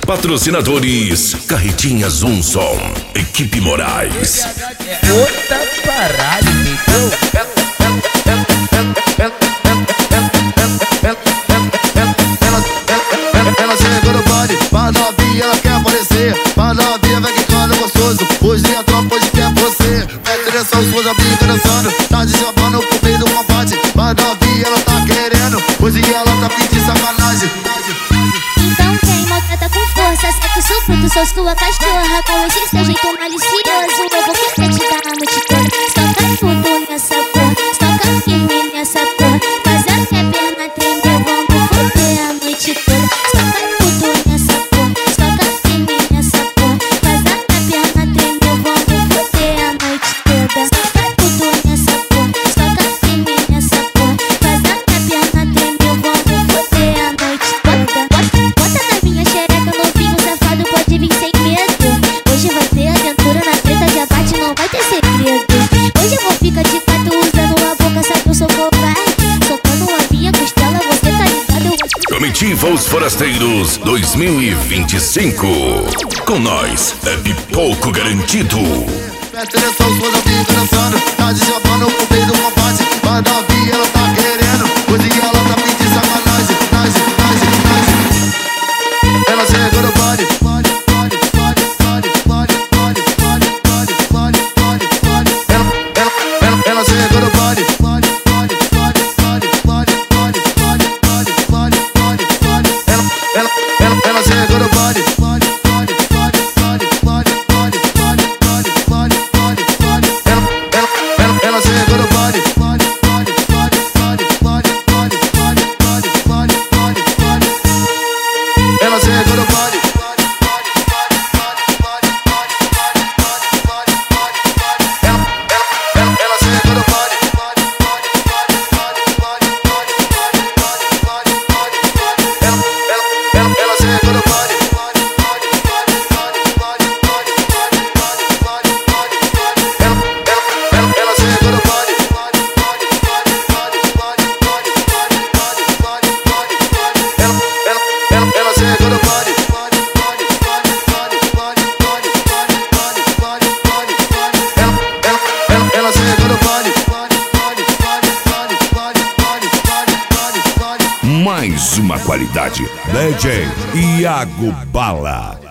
Patrocinadores Carretinha Zoom Som, Equipe Moraes. Outra parada, entendeu? Ela chegou no baile, pra novinha ela quer aparecer. Pra novinha vai quicando gostoso, hoje a tropa hoje quer você. Vai direção, suas amigas dançando, tá de chamando pro meio do combate. Pra novinha ela tá querendo, hoje ela tá pedindo sacanagem. Então vem, maltrata com força, segue o seu fruto, sou sua cachorra. Com esse seu jeito malicioso, eu vou querer te dar a noite toda. Estoca tudo nessa porra, estoca firme nessa porra. Faz a minha perna tremer, vamos foder a noite toda. Estoca tudo nessa porra, estoca firme nessa porra. Faz a minha perna tremer, vamos foder a noite toda. Estoca tudo nessa porra, estoca firme nessa porra. Faz a minha perna tremer, vamos foder a noite toda. Bota na minha xereca, novinho safado, pode vir sem medo. Hoje vai ter aventura na treta, já bate, não vai ter segredo. Hoje eu vou ficar de quatro usando a boca, sabe eu sou covarde. Socando a minha costela, você tá ligado? Comitiva Os Forasteiros 2025. Com nós é pipoco garantido. Vai direção, suas amigas dançando, tá de chamando pro meio do combate. Pra novinha ela tá querendo, hoje ela tá pedindo sacanagem. Ela chegou no baile, ela chegou no baile. Ela chegou no baile. Ela chegou no baile. Ela chegou no baile. Ela chegou no baile. Ela chegou no baile. Ela chegou no baile. Ela chegou no baile. Ela chegou no baile. Mais uma qualidade. DJ Iago Bala.